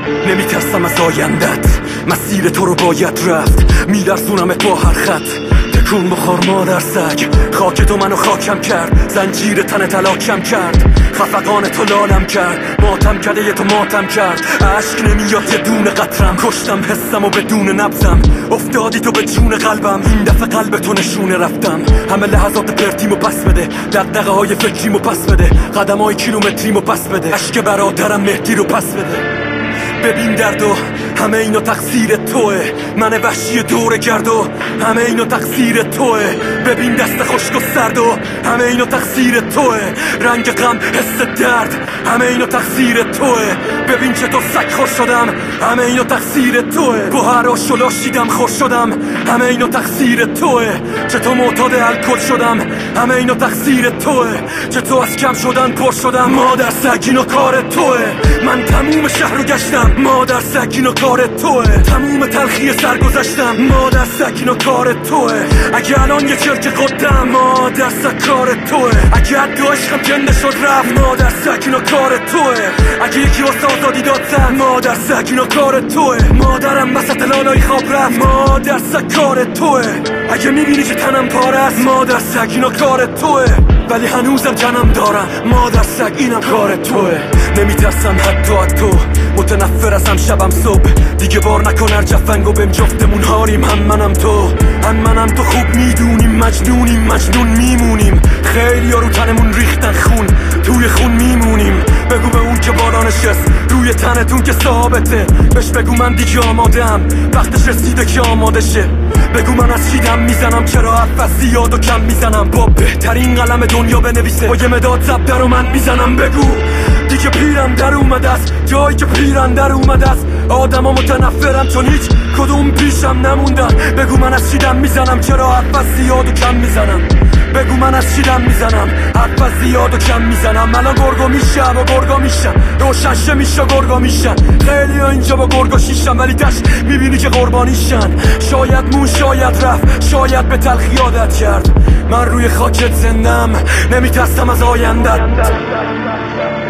نمیترسم از آیندت، مسیر تو رو باید رفت، میلرزونمت با هر خط. تکون بخور مادر سگ، خاک تو منو خاکم کرد، زنجیر تن تلاکم کرد، خفقان تو لالم کرد، ماتم کرده یه تو ماتم کرد. عشق نمیاد یه دونه قطرم، کشتم حسم و بدون نبزم، افتادی تو به جون قلبم، این دفعه قلب تو نشونه رفتم. همه لحظات پرتیمو پس بده، دغدغه های فکریمو پس بده، قدم های کیلومتریمو پس بده، عشق برادرم مهدی رو پس بده. ببین درد و همه اینا تقصیر توه، من وحشی دوره گرد و همه اینا تقصیر توه. ببین دست خشک و سرد و همه اینا تقصیر توه، رنگ غم حس درد همه اینا تقصیر توه. ببین چطور سگ خور شدم، همه اینا تقصیر توه. گوهر و شلاشیدم خور شدم، همه اینا تقصیر توه. چطور معتاد الکل شدم، همه اینا تقصیر توه. چطور از کم شدن پر شدم، مادر سگ اینا کار توه. من تموم شهر رو گشتم، مادر سگ اینا کار توه. تموم تلخی سر گذشتم، مادر سگ اینا کار توه. اگه الان یه چرک قدم، مادر سگ کار توه. اگه حد عشقم کنده شد رفت، مادر سگ اینا کار توه. اگه یکی واسه آزادی داد زن، مادر سگ اینا کار توه. مادرم وسط لالای خواب رفت، مادر سگ کار توه. اگه میبینی که تنم پاره است، مادر سگ اینا کار توه. ولی هنوزم جنم دارم، مادر سگ اینم کار توه. نمیترسم حتی از تو، متنفر ازم شبم صبح، دیگه بار نکن هر جفنگو بهم جفتمون هاریم. هم منم تو خوب میدونیم، مجنون میمونیم. خیلی ها رو تنمون ریختن خون، توی خون میمونیم. بگو به اون که بالا نشست روی تنتون که ثابته، بهش بگو من دیگه آمادم، وقتش رسیده که آماده شه. بگو من از چی دم میزنم، چرا حرف از زیاد و کم میزنم، با بهترین قلم دنیا بنویسه، با یه مداد زبده رو من میزنم. بگو دیگه پیرم در اومده است، جایی که پیرم در اومده است. آدما متنفرم چون هیچ کدوم پیشم نموندن. بگو من از چی دم میزنم، چرا حرف از زیاد و کم میزنم. بگو من از چی دم میزنم، حرف از زیاد و کم میزنم. الان گرگو میشم و گرگا میشم، روشنشه میشه گرگا میشن. خیلی ها اینجا با گرگا شیشم، ولی دشت میبینی که قربانیشن. شاید مون شاید رفت، شاید به تلخی عادت کرد. من روی خاکت زندم، نمیترسم از آیندت.